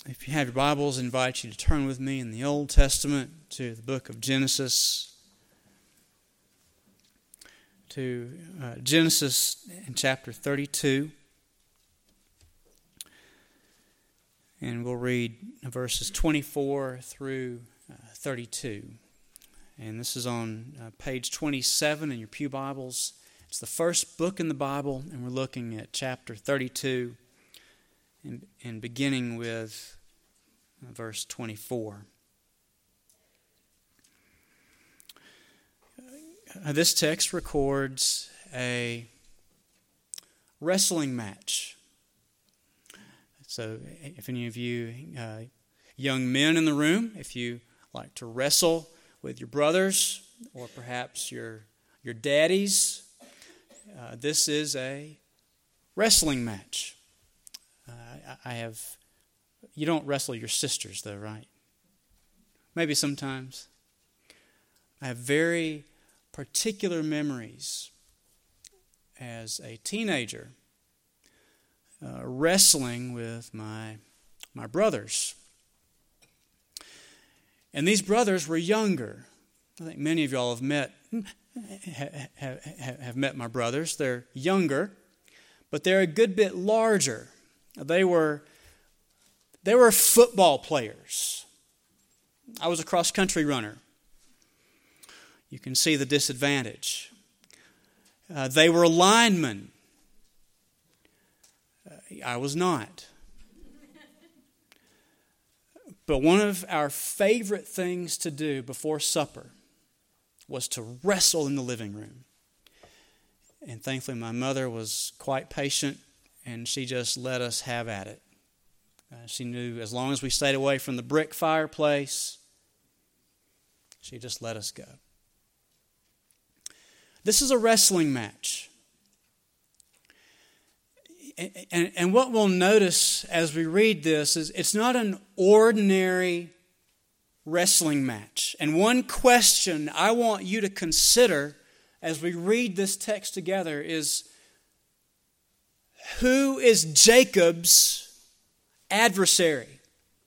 If you have your Bibles, I invite you to turn with me in the Old Testament to the book of Genesis. To Genesis in chapter 32. And we'll read verses 24 through 32. And this is on page 27 in your pew Bibles. It's the first book in the Bible, and we're looking at chapter 32 and beginning with verse 24. This text records a wrestling match. So if any of you young men in the room, if you like to wrestle with your brothers or perhaps your daddies, this is a wrestling match. You don't wrestle your sisters though, right? Maybe sometimes. I have very particular memories as a teenager wrestling with my brothers. And these brothers were younger. I think many of y'all have met my brothers. They're younger, but they're a good bit larger. They were football players. I was a cross-country runner. You can see the disadvantage. They were linemen. I was not. But one of our favorite things to do before supper was to wrestle in the living room. And thankfully my mother was quite patient, and she just let us have at it. She knew as long as we stayed away from the brick fireplace, she just let us go. This is a wrestling match. And what we'll notice as we read this is it's not an ordinary wrestling match. And one question I want you to consider as we read this text together is, who is Jacob's adversary?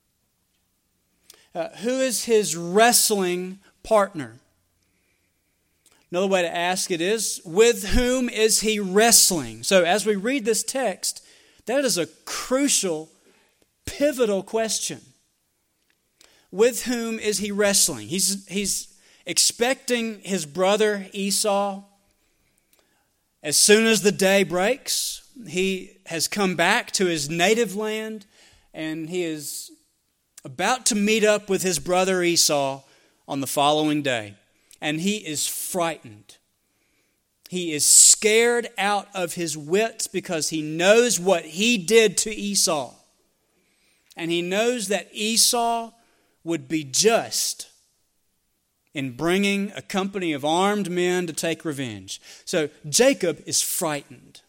Who is his wrestling partner? Another way to ask it is, with whom is he wrestling? So as we read this text, that is a crucial, pivotal question. With whom is he wrestling? He's expecting his brother Esau. As soon as the day breaks, he has come back to his native land, and he is about to meet up with his brother Esau on the following day. And he is frightened. He is scared out of his wits because he knows what he did to Esau. And he knows that Esau would be just in bringing a company of armed men to take revenge. So Jacob is frightened.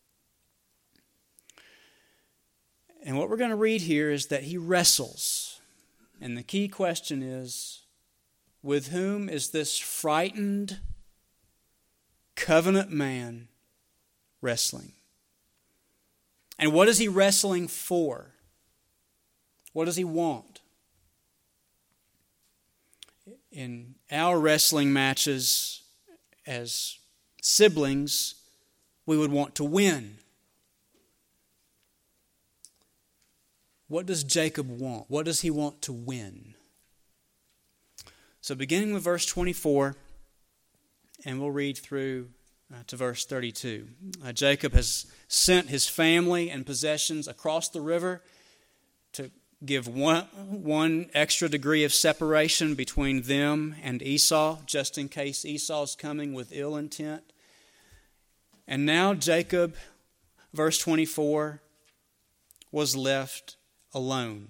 And what we're going to read here is that he wrestles. And the key question is, with whom is this frightened covenant man wrestling? And what is he wrestling for? What does he want? In our wrestling matches as siblings, we would want to win. What does Jacob want? What does he want to win? So beginning with verse 24, and we'll read through to verse 32. Jacob has sent his family and possessions across the river to give one extra degree of separation between them and Esau, just in case Esau's coming with ill intent. And now Jacob, verse 24, was left alone.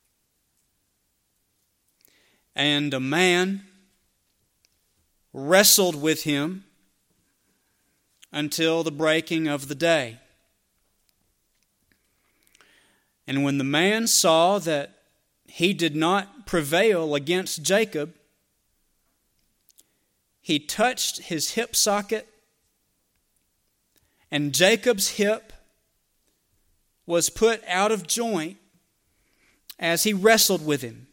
And a man wrestled with him until the breaking of the day. And when the man saw that he did not prevail against Jacob, he touched his hip socket, and Jacob's hip was put out of joint, as he wrestled with him.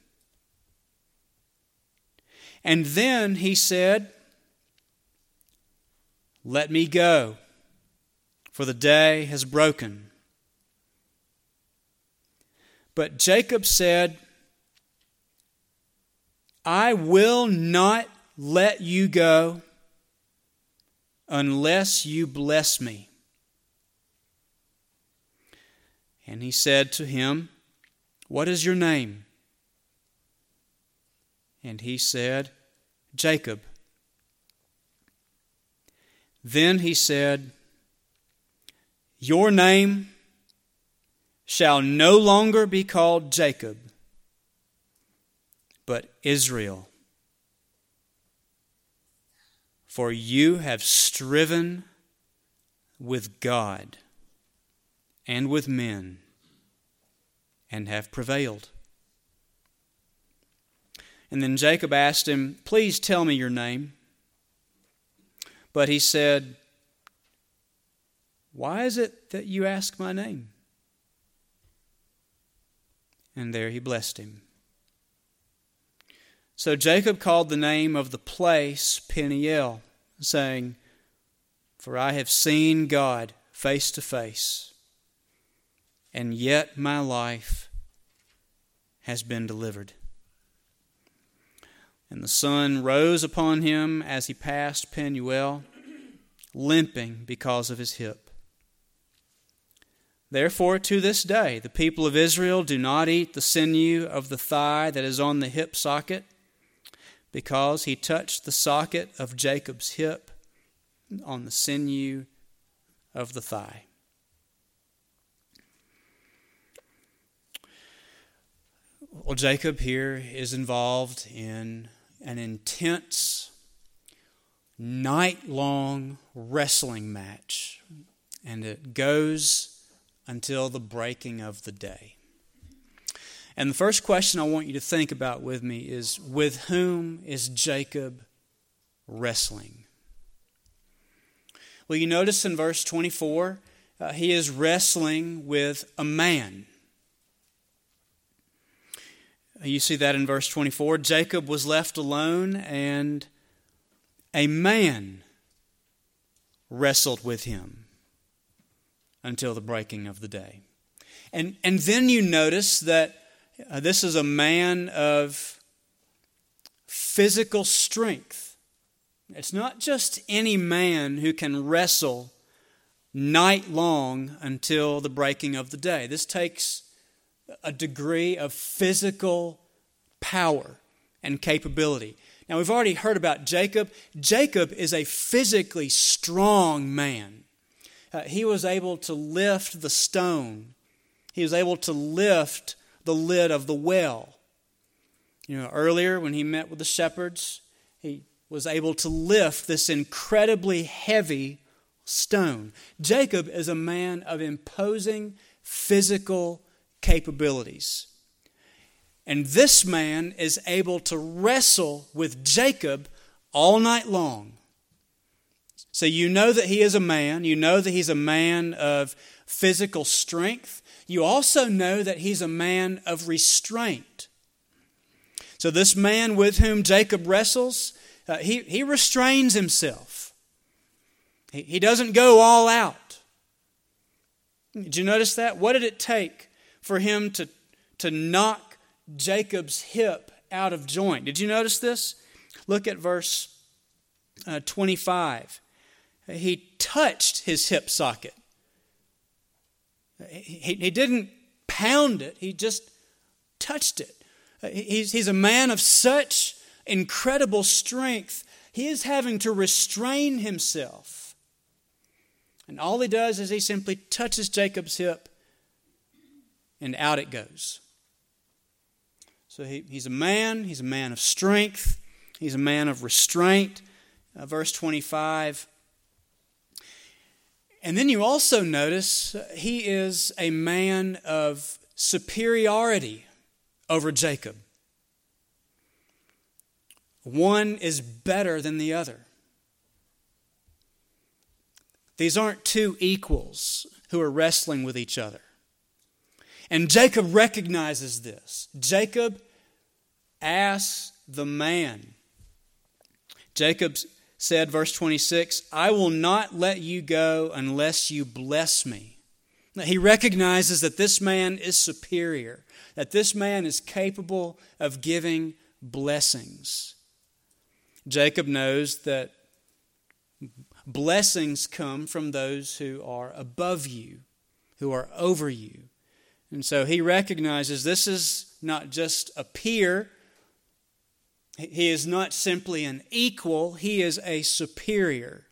And then he said, "Let me go, for the day has broken." But Jacob said, "I will not let you go unless you bless me." And he said to him, "What is your name?" And he said, "Jacob." Then he said, "Your name shall no longer be called Jacob, but Israel. For you have striven with God and with men, and have prevailed." And then Jacob asked him, "Please tell me your name." But he said, "Why is it that you ask my name?" And there he blessed him. So Jacob called the name of the place Peniel, saying, "For I have seen God face to face, and yet my life has been delivered." And the sun rose upon him as he passed Penuel, limping because of his hip. Therefore, to this day, the people of Israel do not eat the sinew of the thigh that is on the hip socket, because he touched the socket of Jacob's hip on the sinew of the thigh. Well, Jacob here is involved in an intense, night-long wrestling match, and it goes until the breaking of the day. And the first question I want you to think about with me is, with whom is Jacob wrestling? Well, you notice in verse 24, he is wrestling with a man. You see that in verse 24. Jacob was left alone, and a man wrestled with him until the breaking of the day. And then you notice that this is a man of physical strength. It's not just any man who can wrestle night long until the breaking of the day. This takes a degree of physical power and capability. Now, we've already heard about Jacob. Jacob is a physically strong man. He was able to lift the stone. He was able to lift the lid of the well. Earlier when he met with the shepherds, he was able to lift this incredibly heavy stone. Jacob is a man of imposing physical capabilities. And this man is able to wrestle with Jacob all night long. So you know that he is a man. You know that he's a man of physical strength. You also know that he's a man of restraint. So this man with whom Jacob wrestles, he restrains himself. He doesn't go all out. Did you notice that? What did it take for him to knock Jacob's hip out of joint? Did you notice this? Look at verse 25. He touched his hip socket. He didn't pound it. He just touched it. He's a man of such incredible strength. He is having to restrain himself. And all he does is he simply touches Jacob's hip, and out it goes. So he's a man of strength, he's a man of restraint. Verse 25. And then you also notice he is a man of superiority over Jacob. One is better than the other. These aren't two equals who are wrestling with each other. And Jacob recognizes this. Jacob asks the man. Jacob said, verse 26, I will not let you go unless you bless me. Now, he recognizes that this man is superior, that this man is capable of giving blessings. Jacob knows that blessings come from those who are above you, who are over you. And so he recognizes this is not just a peer. He is not simply an equal. He is a superior.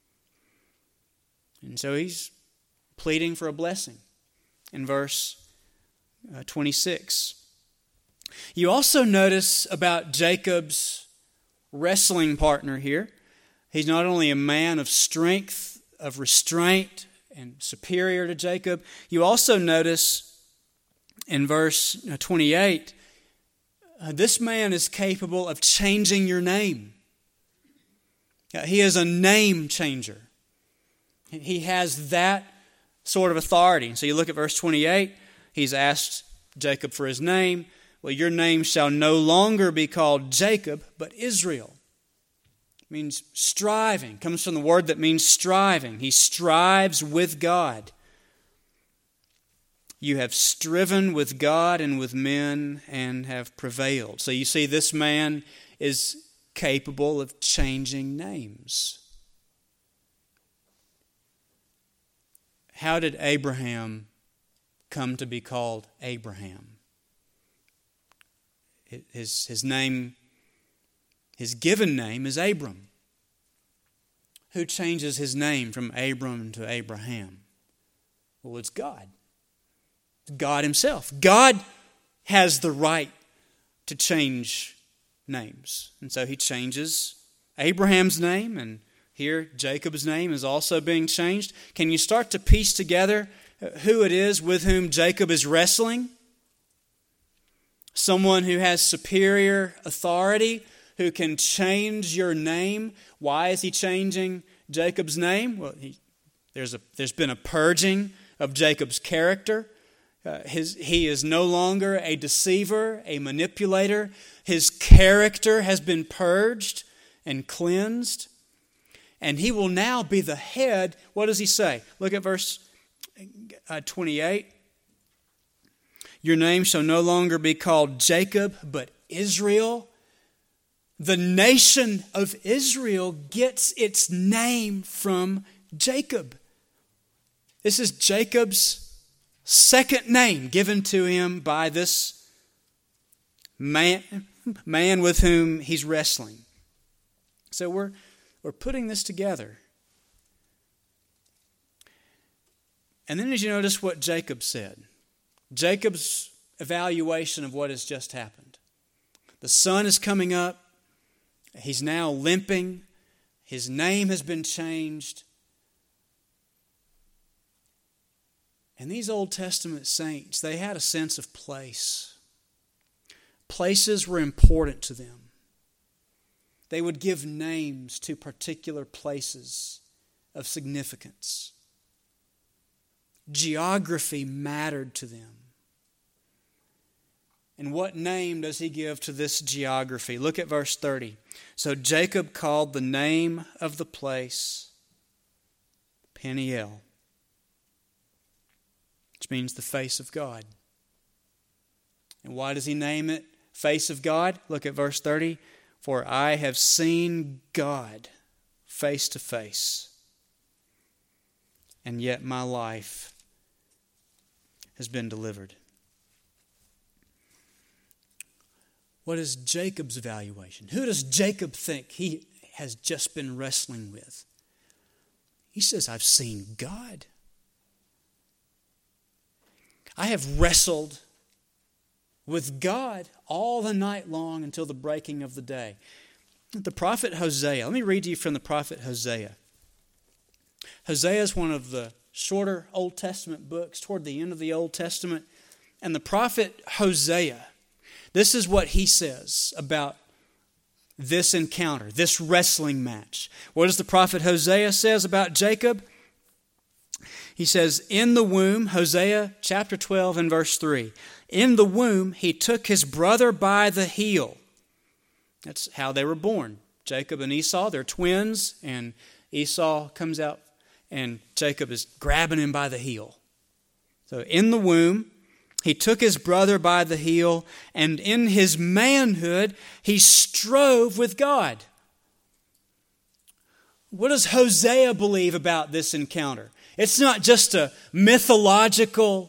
And so he's pleading for a blessing in verse 26. You also notice about Jacob's wrestling partner here. He's not only a man of strength, of restraint, and superior to Jacob. You also notice in verse 28, this man is capable of changing your name. He is a name changer. He has that sort of authority. So you look at verse 28, he's asked Jacob for his name. Well, your name shall no longer be called Jacob, but Israel. It means striving. It comes from the word that means striving. He strives with God. You have striven with God and with men and have prevailed. So you see, this man is capable of changing names. How did Abraham come to be called Abraham? His name, his given name is Abram. Who changes his name from Abram to Abraham? Well, it's God. God himself. God has the right to change names. And so he changes Abraham's name, and here Jacob's name is also being changed. Can you start to piece together who it is with whom Jacob is wrestling? Someone who has superior authority, who can change your name. Why is he changing Jacob's name? Well, there's been a purging of Jacob's character. He is no longer a deceiver, a manipulator. His character has been purged and cleansed. And he will now be the head. What does he say? Look at verse 28. Your name shall no longer be called Jacob, but Israel. The nation of Israel gets its name from Jacob. This is Jacob's second name given to him by this man with whom he's wrestling. So we're putting this together. And then as you notice what Jacob said, Jacob's evaluation of what has just happened. The sun is coming up. He's now limping. His name has been changed. And these Old Testament saints, they had a sense of place. Places were important to them. They would give names to particular places of significance. Geography mattered to them. And what name does he give to this geography? Look at verse 30. So Jacob called the name of the place Peniel, which means the face of God. And why does he name it face of God? Look at verse 30. For I have seen God face to face, and yet my life has been delivered. What is Jacob's evaluation? Who does Jacob think he has just been wrestling with? He says, I've seen God. I have wrestled with God all the night long until the breaking of the day. The prophet Hosea. Let me read to you from the prophet Hosea. Hosea is one of the shorter Old Testament books toward the end of the Old Testament. And the prophet Hosea, this is what he says about this encounter, this wrestling match. What does the prophet Hosea says about Jacob? He says, in the womb, Hosea chapter 12 and verse 3, in the womb he took his brother by the heel. That's how they were born. Jacob and Esau, they're twins, and Esau comes out and Jacob is grabbing him by the heel. So in the womb, he took his brother by the heel, and in his manhood, he strove with God. What does Hosea believe about this encounter? It's not just a mythological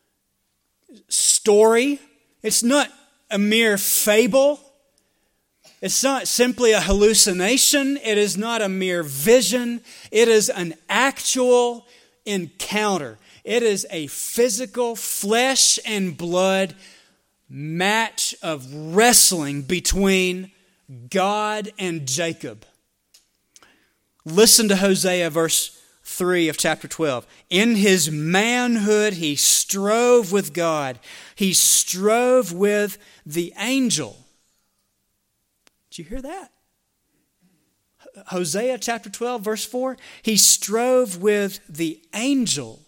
story. It's not a mere fable. It's not simply a hallucination. It is not a mere vision. It is an actual encounter. It is a physical flesh and blood match of wrestling between God and Jacob. Listen to Hosea verse 3 of chapter 12. In his manhood he strove with God. He strove with the angel. Did you hear that? Hosea chapter 12 verse 4. He strove with the angel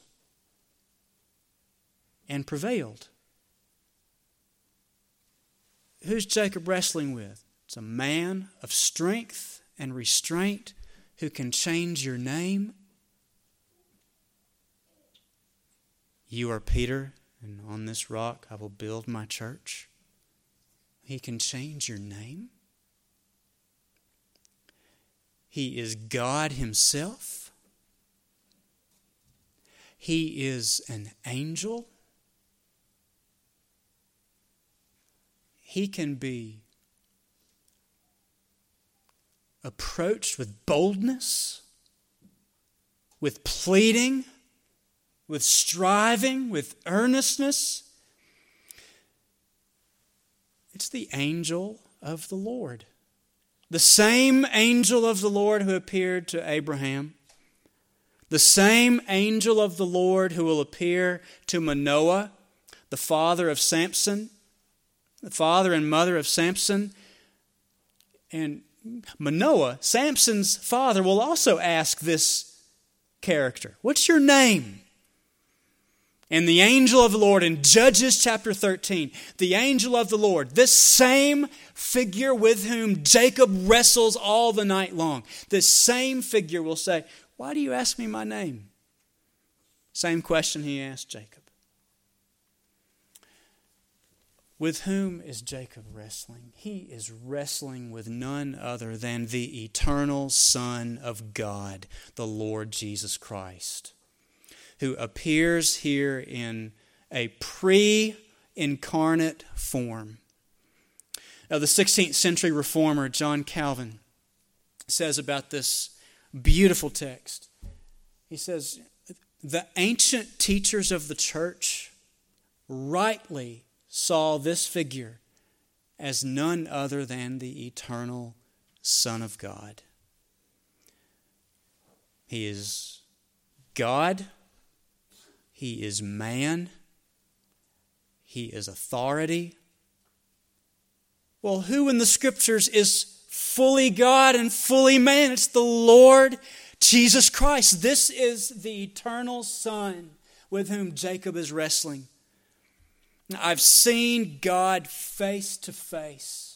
and prevailed. Who's Jacob wrestling with? It's a man of strength and restraint who can change your name. You are Peter, and on this rock I will build my church. He can change your name. He is God himself. He is an angel. He can be approached with boldness, with pleading, with striving, with earnestness. It's the angel of the Lord. The same angel of the Lord who appeared to Abraham. The same angel of the Lord who will appear to Manoah, the father of Samson, the father and mother of Samson. And Manoah, Samson's father, will also ask this character, "What's your name?" And the angel of the Lord in Judges chapter 13, the angel of the Lord, this same figure with whom Jacob wrestles all the night long, this same figure will say, "Why do you ask me my name?" Same question he asked Jacob. With whom is Jacob wrestling? He is wrestling with none other than the eternal Son of God, the Lord Jesus Christ, who appears here in a pre-incarnate form. Now, the 16th century reformer John Calvin says about this beautiful text, he says, the ancient teachers of the church rightly saw this figure as none other than the eternal Son of God. He is God. He is man. He is authority. Well, who in the Scriptures is fully God and fully man? It's the Lord Jesus Christ. This is the eternal Son with whom Jacob is wrestling. Now, I've seen God face to face.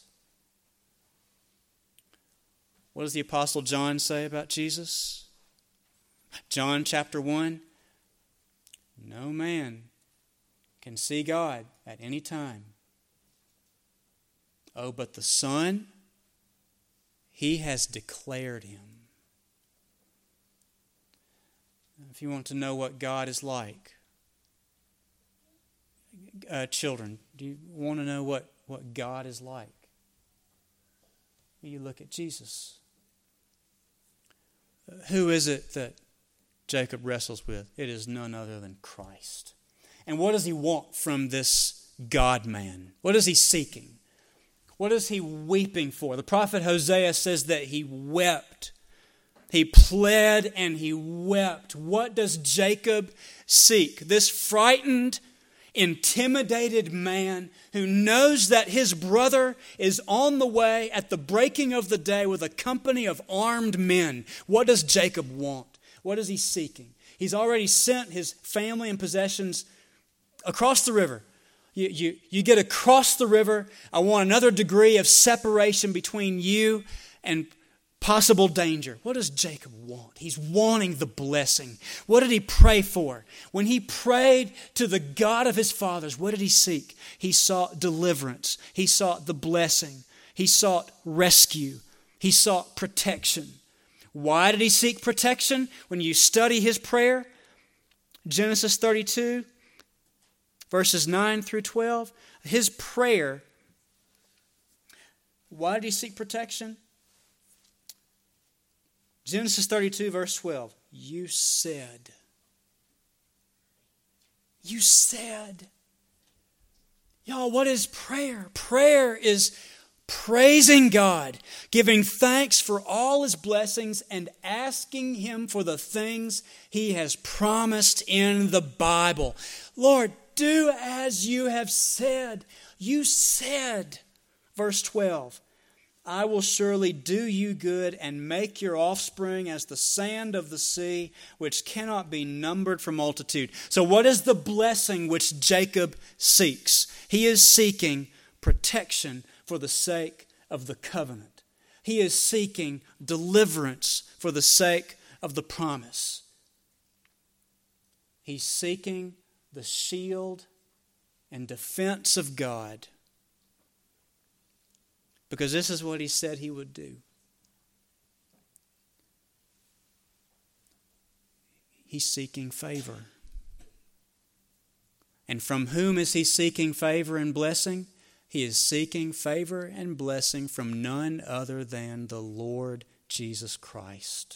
What does the Apostle John say about Jesus? John chapter 1. No man can see God at any time. Oh, but the Son, He has declared Him. If you want to know what God is like, children, do you want to know what God is like? You look at Jesus. Who is it that Jacob wrestles with? It is none other than Christ. And what does he want from this God-man? What is he seeking? What is he weeping for? The prophet Hosea says that he wept. He pled and he wept. What does Jacob seek? This frightened, intimidated man who knows that his brother is on the way at the breaking of the day with a company of armed men. What does Jacob want? What is he seeking? He's already sent his family and possessions across the river. You get across the river. I want another degree of separation between you and possible danger. What does Jacob want? He's wanting the blessing. What did he pray for? When he prayed to the God of his fathers, what did he seek? He sought deliverance. He sought the blessing. He sought rescue. He sought protection. Why did he seek protection? When you study his prayer, Genesis 32, verses 9 through 12, his prayer, why did he seek protection? Genesis 32, verse 12. You said. Y'all, what is prayer? Prayer is praising God, giving thanks for all His blessings, and asking Him for the things He has promised in the Bible. Lord, do as you have said. You said, verse 12, I will surely do you good and make your offspring as the sand of the sea, which cannot be numbered for multitude. So what is the blessing which Jacob seeks? He is seeking protection for the sake of the covenant. He is seeking deliverance for the sake of the promise. He's seeking the shield and defense of God, because this is what He said He would do. He's seeking favor. And from whom is he seeking favor and blessing? He is seeking favor and blessing from none other than the Lord Jesus Christ.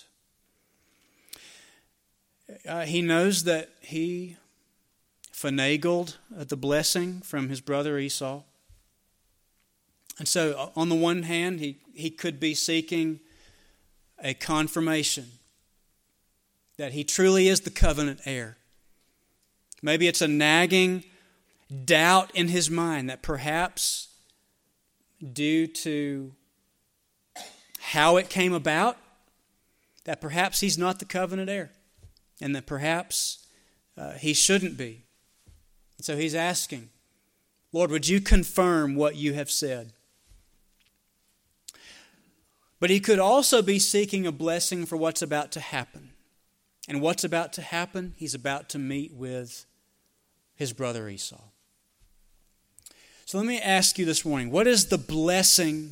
He knows that he finagled the blessing from his brother Esau. And so, on the one hand, he could be seeking a confirmation that he truly is the covenant heir. Maybe it's a nagging doubt in his mind that perhaps, due to how it came about, that perhaps he's not the covenant heir, and that perhaps he shouldn't be. And so he's asking, Lord, would you confirm what you have said? But he could also be seeking a blessing for what's about to happen. And what's about to happen? He's about to meet with his brother Esau. So let me ask you this morning, what is the blessing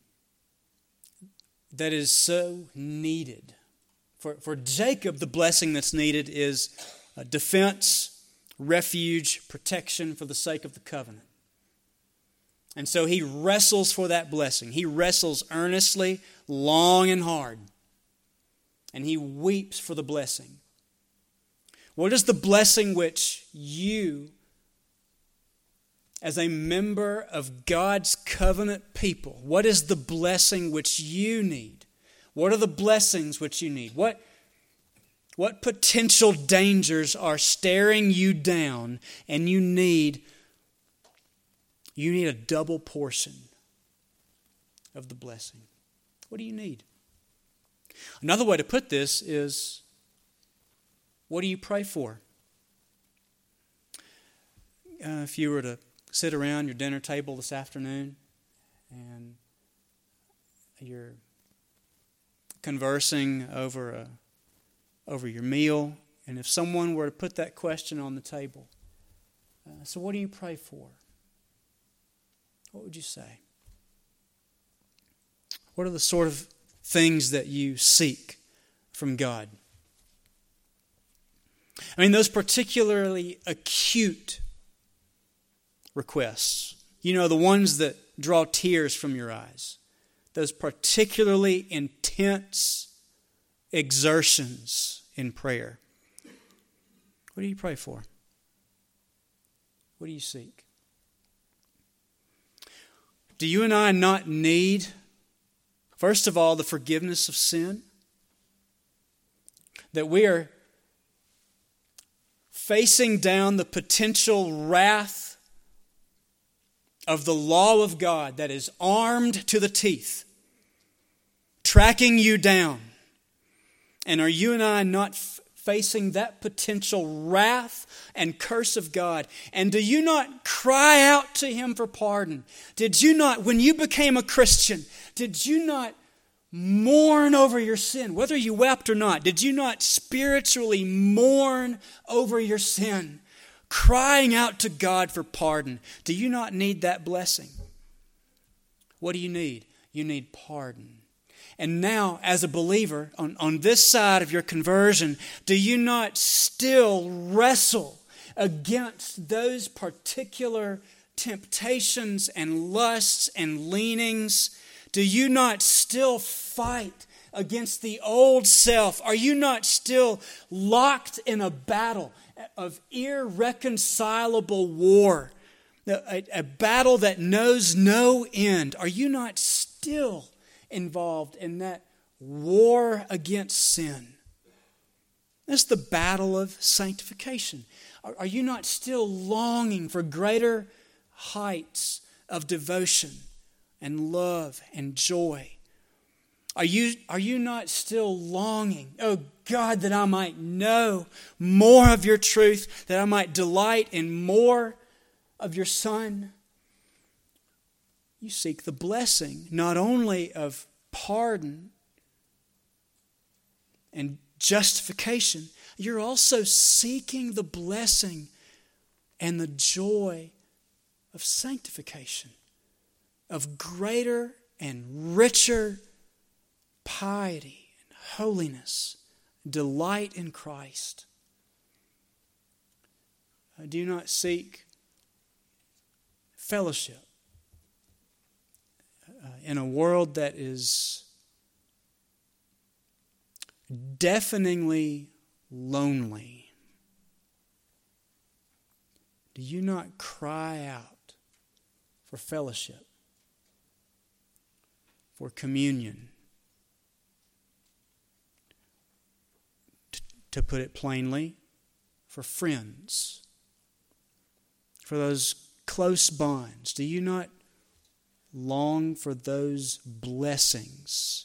that is so needed? For Jacob, the blessing that's needed is defense, refuge, protection for the sake of the covenant. And so he wrestles for that blessing. He wrestles earnestly, long and hard. And he weeps for the blessing. What is the blessing which you, as a member of God's covenant people, what is the blessing which you need? What are the blessings which you need? What potential dangers are staring you down and you need a double portion of the blessing? What do you need? Another way to put this is, what do you pray for? If you were to sit around your dinner table this afternoon and you're conversing over your meal, and if someone were to put that question on the table, so what do you pray for? What would you say? What are the sort of things that you seek from God? I mean, those particularly acute requests, the ones that draw tears from your eyes, those particularly intense exertions in prayer. What do you pray for? What do you seek? Do you and I not need, first of all, the forgiveness of sin? That we are facing down the potential wrath of the law of God that is armed to the teeth, tracking you down. And are you and I not facing that potential wrath and curse of God? And do you not cry out to Him for pardon? Did you not, when you became a Christian, did you not mourn over your sin, whether you wept or not? Did you not spiritually mourn over your sin, crying out to God for pardon? Do you not need that blessing? What do you need? You need pardon. And now, as a believer, on this side of your conversion, do you not still wrestle against those particular temptations and lusts and leanings? Do you not still fight against the old self? Are you not still locked in a battle of irreconcilable war? A battle that knows no end. Are you not still involved in that war against sin? That's the battle of sanctification. Are you not still longing for greater heights of devotion and love and joy? Are you not still longing, oh God, that I might know more of your truth, that I might delight in more of your Son? You seek the blessing not only of pardon and justification, you're also seeking the blessing and the joy of sanctification, of greater and richer piety and holiness, delight in Christ. Do you not seek fellowship in a world that is deafeningly lonely? Do you not cry out for fellowship, for communion? To put it plainly, for friends, for those close bonds. Do you not long for those blessings?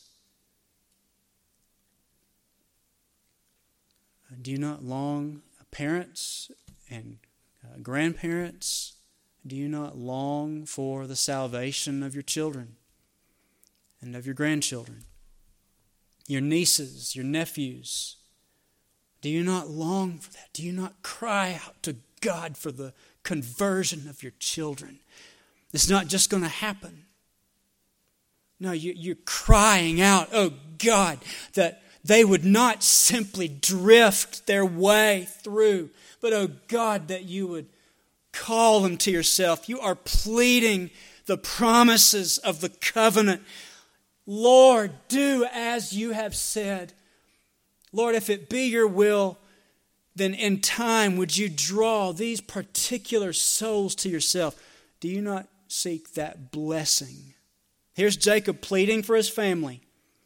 Do you not long, parents and grandparents, do you not long for the salvation of your children and of your grandchildren, your nieces, your nephews? Do you not long for that? Do you not cry out to God for the conversion of your children? It's not just going to happen. No, you're crying out, oh God, that they would not simply drift their way through, but oh God, that you would call them to yourself. You are pleading the promises of the covenant. Lord, do as you have said. Lord, if it be your will, then in time would you draw these particular souls to yourself? Do you not seek that blessing? Here's Jacob pleading for his family.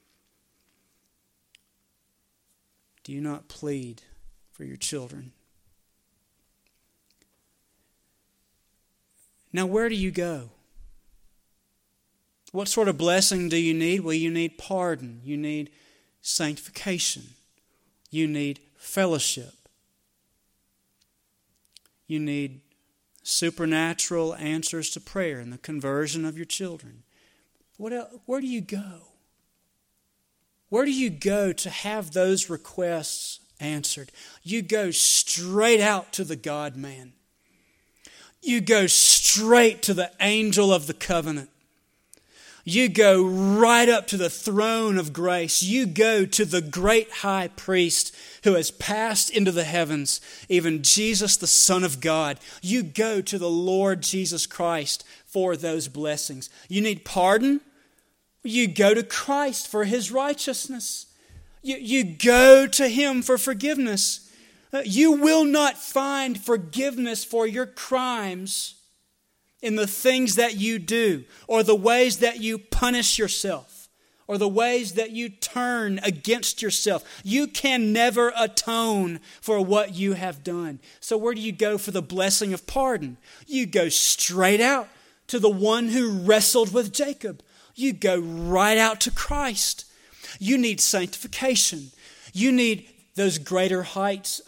Do you not plead for your children? Now, where do you go? What sort of blessing do you need? Well, you need pardon. You need sanctification. You need fellowship. You need supernatural answers to prayer and the conversion of your children. What else? Where do you go? Where do you go to have those requests answered? You go straight out to the God-man. You go straight to the angel of the covenant. You go right up to the throne of grace. You go to the great high priest who has passed into the heavens, even Jesus, the Son of God. You go to the Lord Jesus Christ for those blessings. You need pardon? You go to Christ for His righteousness. You go to Him for forgiveness. You will not find forgiveness for your crimes in the things that you do, or the ways that you punish yourself, or the ways that you turn against yourself. You can never atone for what you have done. So where do you go for the blessing of pardon? You go straight out to the one who wrestled with Jacob. You go right out to Christ. You need sanctification. You need those greater heights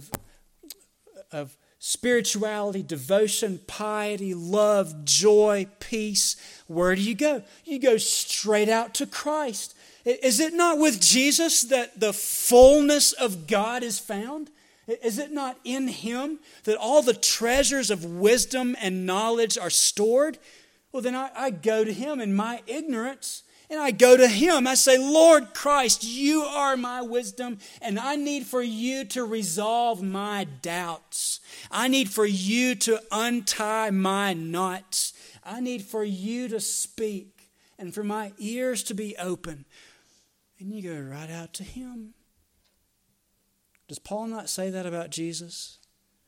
of spirituality, devotion, piety, love, joy, peace, where do you go? You go straight out to Christ. Is it not with Jesus that the fullness of God is found? Is it not in Him that all the treasures of wisdom and knowledge are stored? Well, then I go to Him in my ignorance, and I go to Him. I say, Lord Christ, You are my wisdom, and I need for You to resolve my doubts. I need for You to untie my knots. I need for You to speak and for my ears to be open. And you go right out to Him. Does Paul not say that about Jesus?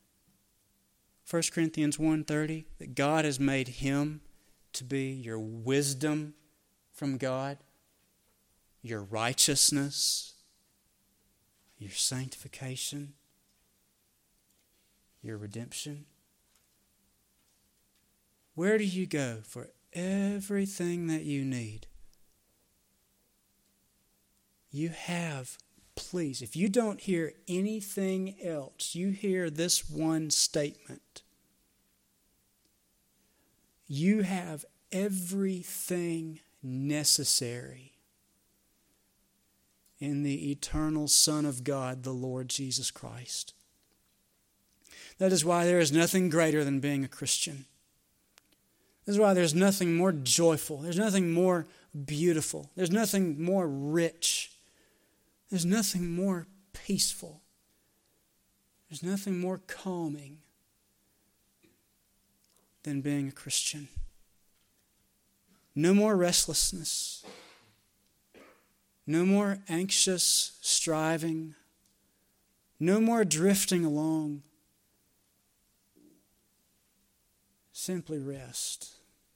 1 Corinthians 1:30, that God has made Him to be your wisdom from God, your righteousness, your sanctification, your redemption. Where do you go for everything that you need? You have, please, if you don't hear anything else, you hear this one statement. You have everything necessary in the eternal Son of God, the Lord Jesus Christ. That is why there is nothing greater than being a Christian. This is why there's nothing more joyful. There's nothing more beautiful. There's nothing more rich. There's nothing more peaceful. There's nothing more calming than being a Christian. No more restlessness. No more anxious striving. No more drifting along. Simply rest.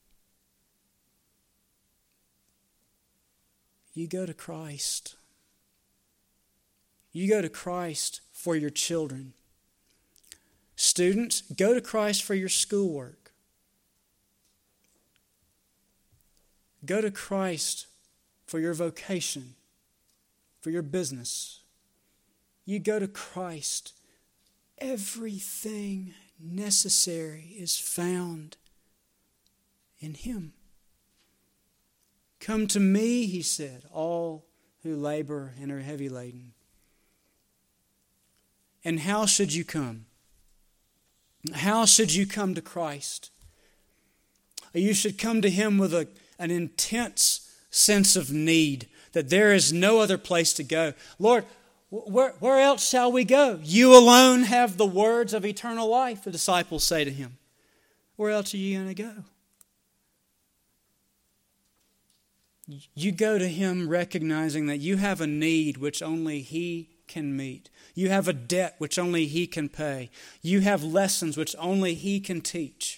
You go to Christ. You go to Christ for your children. Students, go to Christ for your schoolwork. Go to Christ for your vocation, for your business. You go to Christ. Everything necessary is found in Him. Come to me, He said, all who labor and are heavy laden. And how should you come? How should you come to Christ? You should come to Him with an intense sense of need, that there is no other place to go. Lord, where else shall we go? You alone have the words of eternal life, the disciples say to Him. Where else are you going to go? You go to Him recognizing that you have a need which only He can meet. You have a debt which only He can pay. You have lessons which only He can teach.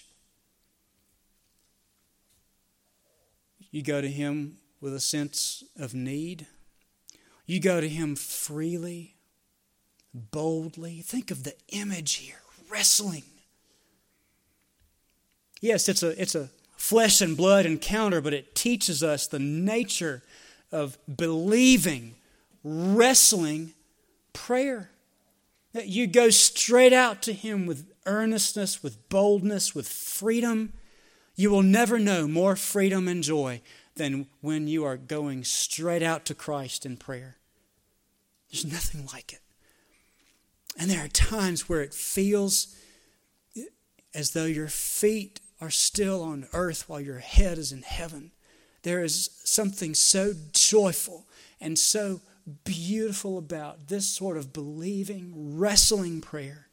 You go to Him with a sense of need. You go to Him freely, boldly. Think of the image here, wrestling. Yes, it's a flesh and blood encounter, but it teaches us the nature of believing, wrestling prayer. That you go straight out to Him with earnestness, with boldness, with freedom. You will never know more freedom and joy than when you are going straight out to Christ in prayer. There's nothing like it. And there are times where it feels as though your feet are still on earth while your head is in heaven. There is something so joyful and so beautiful about this sort of believing, wrestling prayer.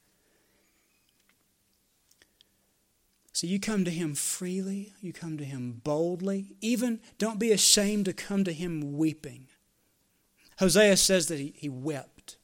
So you come to Him freely, you come to Him boldly. Even don't be ashamed to come to Him weeping. Hosea says that he wept.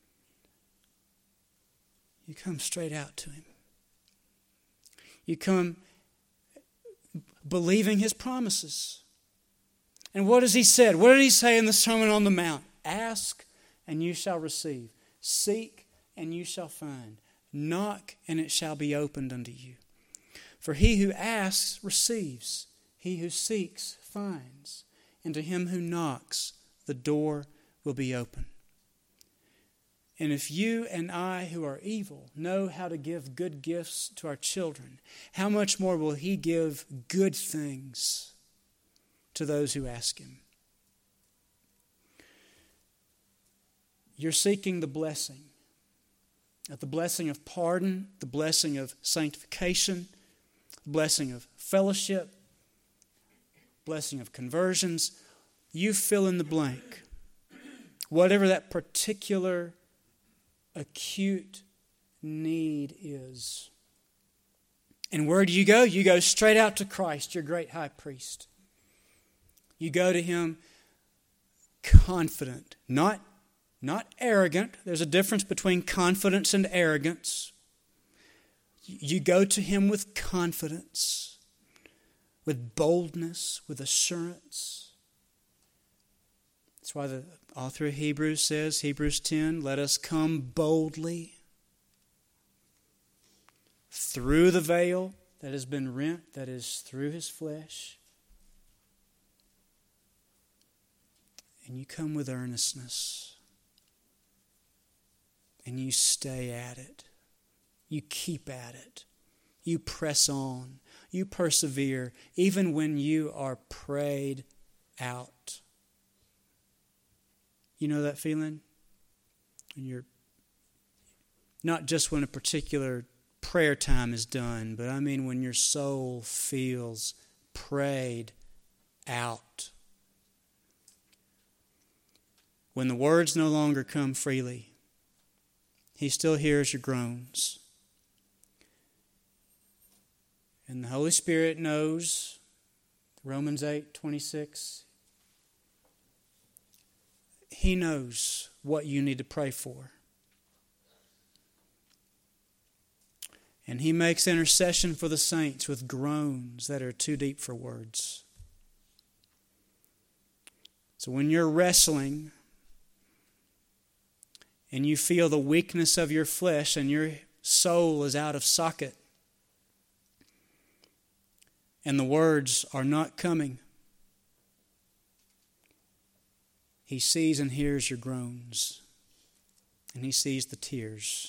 You come straight out to Him. You come believing His promises. And what has He said? What did He say in the Sermon on the Mount? Ask and you shall receive. Seek and you shall find. Knock and it shall be opened unto you. For he who asks receives. He who seeks finds. And to him who knocks, the door will be open. And if you and I, who are evil, know how to give good gifts to our children, how much more will He give good things to those who ask Him? You're seeking the blessing of pardon, the blessing of sanctification, the blessing of fellowship, blessing of conversions. You fill in the blank. Whatever that particular acute need is. And where do you go? You go straight out to Christ, your great high priest. You go to Him confident, not arrogant. There's a difference between confidence and arrogance. You go to Him with confidence, with boldness, with assurance. That's why the author of Hebrews says, Hebrews 10, let us come boldly through the veil that has been rent, that is through His flesh. And you come with earnestness. And you stay at it. You keep at it. You press on. You persevere, even when you are prayed out. You know that feeling? When you're not just when a particular prayer time is done, but I mean when your soul feels prayed out. When the words no longer come freely, He still hears your groans. And the Holy Spirit knows, Romans 8:26, He knows what you need to pray for. And He makes intercession for the saints with groans that are too deep for words. So when you're wrestling and you feel the weakness of your flesh and your soul is out of socket and the words are not coming, He sees and hears your groans, and He sees the tears.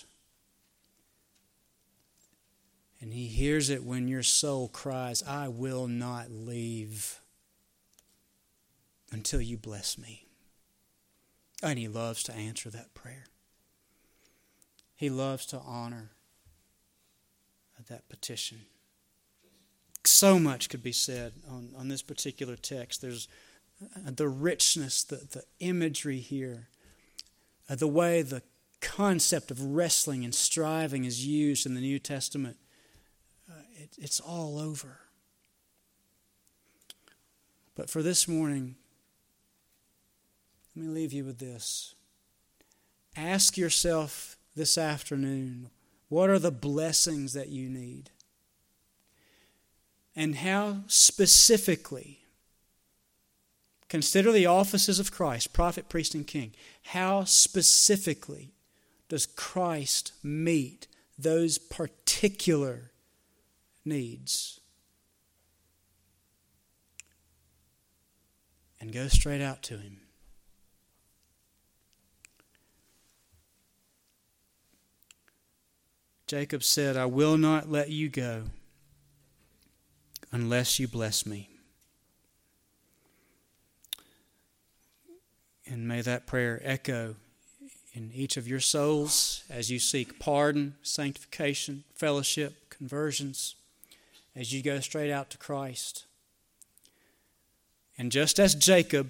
And He hears it when your soul cries, I will not leave until you bless me. And He loves to answer that prayer. He loves to honor that petition. So much could be said on this particular text. There's the richness, the imagery here, the way the concept of wrestling and striving is used in the New Testament. It's all over. But for this morning, let me leave you with this. Ask yourself this afternoon, what are the blessings that you need? And how specifically, consider the offices of Christ, prophet, priest, and king. How specifically does Christ meet those particular needs? And go straight out to Him. Jacob said, I will not let you go unless you bless me. And may that prayer echo in each of your souls as you seek pardon, sanctification, fellowship, conversions, as you go straight out to Christ. And just as Jacob,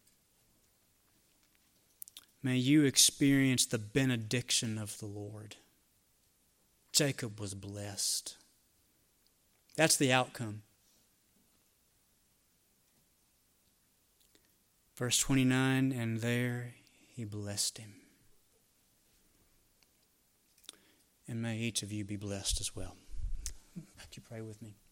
may you experience the benediction of the Lord. Jacob was blessed. That's the outcome. Verse 29, and there he blessed him. And may each of you be blessed as well. Would you pray with me?